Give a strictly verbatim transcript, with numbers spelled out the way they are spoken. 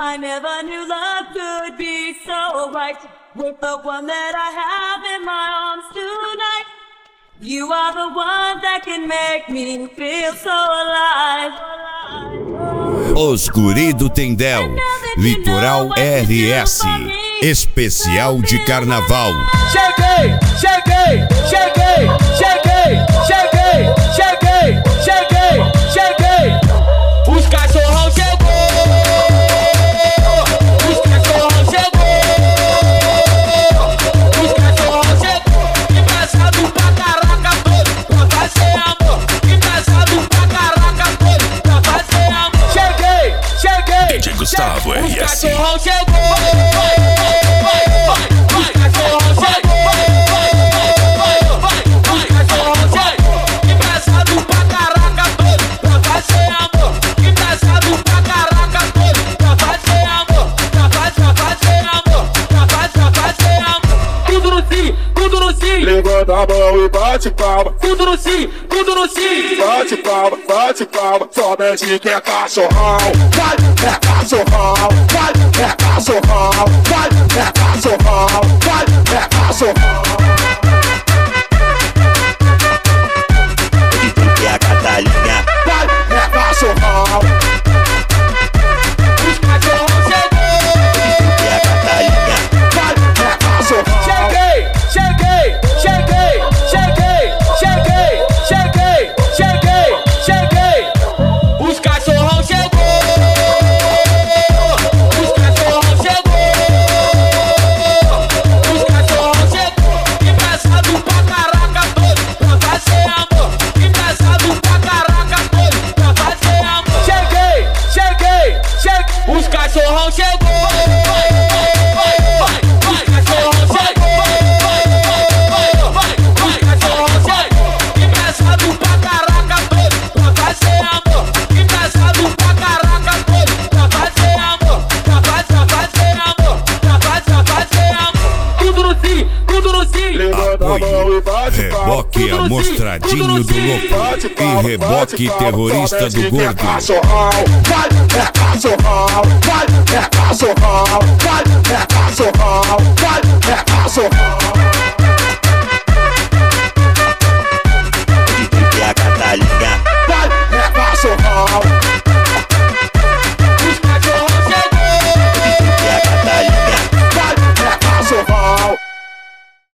I never knew love could be so right. With the one that I have in my arms tonight. You are the one that can make me feel so alive. Os Guri do Tendel, Litoral R S, especial de carnaval. Cheguei, cheguei, cheguei, cheguei, cheguei, cheguei, cheguei, cheguei. Os cachorrão chegou, os cachorrão chegou, os cachorrão chegou. Engraçado pra caraca todo, pra fazer amor. Engraçado pra caraca todo, pra fazer amor. Cheguei, cheguei, D J Gustavo os R S. cachorrão chegou. Vai, vai, vai, vai, vai, cachorrão chegou. Vai, vai, vai, vai, vai, vai, cachorrão chegou. Engraçado pra caraca todo, pra fazer amor. Engraçado pra caraca todo, pra fazer amor. Pra fazer, pra fazer amor. Pra fazer, pra fazer amor. Tudo no sim, tudo no sim. Levanta a mão e bate palma. Tudo no sim, tudo no sim. Bate palma, bate palma. Somente quem é cachorrão. Vai, é cachorrão. Vai, é cachorrão. Vai, é cachorrão. Vai, é cachorrão. Que é a Catalinha. Vai, é cachorrão. Os cachorrão chegou. Que é a Catalinha. Vai, é cachorrão. Cheguei, cheguei, cheguei, cheguei, cheguei, cheguei, cheguei, cheguei. Os cachorrão chegou. Os cachorrão chegou. Os cachorrão chegou. Engraçado pra caraca todo, pra fazer amor. Engraçado pra caraca todo, pra fazer amor. Cheguei, cheguei, cheguei. Os cachorrão chegou. Vai, vai, vai, vai, vai, cachorrão chegou. Vai, vai, vai, vai, vai, cachorrão chegou. Engraçado pra caraca todo, pra fazer amor. Engraçado pra caraca todo, pra fazer amor. Pra fazer, pra fazer amor. Pra fazer, pra fazer amor. Tudo no sim, tudo no sim. Levanta a mão e bate palma. Reboque amostradinho do louco e reboque terrorista do gordo. Cachorrão, vai, é cachorrão, vai, é cachorrão, vai, é cachorrão, vai, é cachorrão.